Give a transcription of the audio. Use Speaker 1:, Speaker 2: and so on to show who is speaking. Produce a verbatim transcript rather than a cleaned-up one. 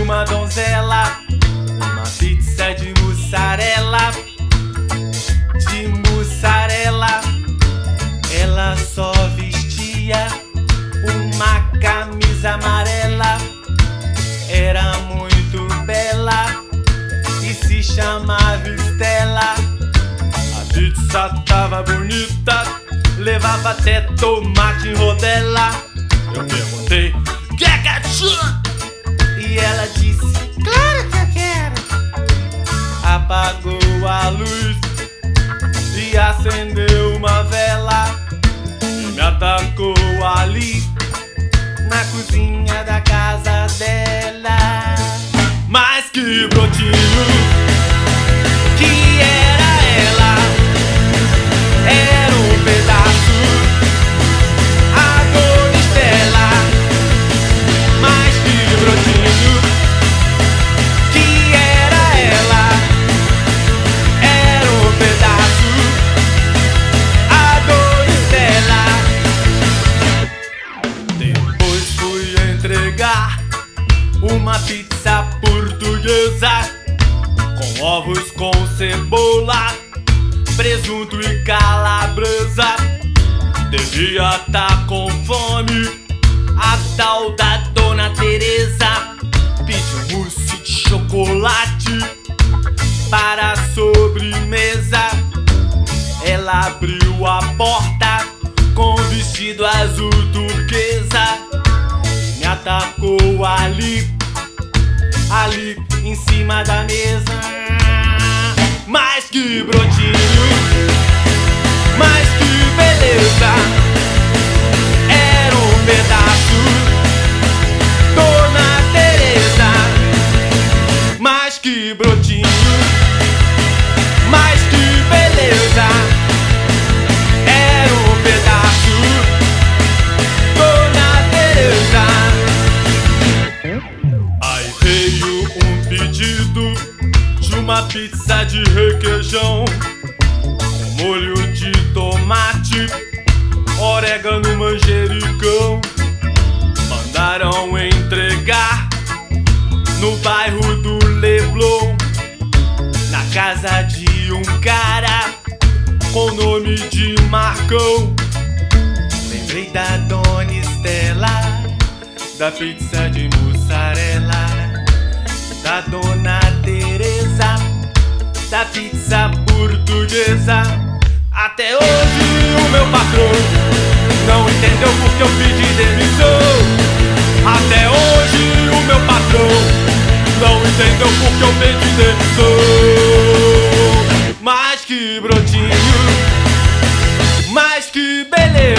Speaker 1: uma donzela, uma pizza de mussarela, de mussarela. Ela só vestia uma camisa amarela, era muito bela e se chamava Estela. A pizza tava bonita, levava até tomate em rodela. Eu perguntei, quer ketchup? E ela disse, claro que eu quero. Apagou a luz e acendeu uma vela e me atacou ali na cozinha da casa dela. Mas que brotinho que era ela, era um pedaço a dona Estela. Mas que brotinho que era ela, era um pedaço a dona Estela. Depois fui entregar uma pizza portuguesa com ovos com cebola, presunto e calabresa. Devia tá com fome a tal da dona Teresa. Pediu mousse de chocolate para a sobremesa. Ela abriu a porta com o vestido azul turquesa, me atacou ali, ali em cima da mesa. Mas que brotinho, mas que beleza, era um pedaço dona Teresa. Mas que brotinho, mas que beleza, era um pedaço dona Teresa. Aí veio um pedido de uma pizza de requeijão com molho de tomate, orégano, manjericão. Mandaram entregar no bairro do Leblon, na casa de um cara com nome de Marcão. Lembrei da dona Estela, da pizza de mussarela, da dona Teresa, da pizza portuguesa. Até hoje o meu patrão não entendeu porque eu pedi demissão. Até hoje o meu patrão não entendeu porque eu pedi demissão. Mas que brotinho, mas que beleza,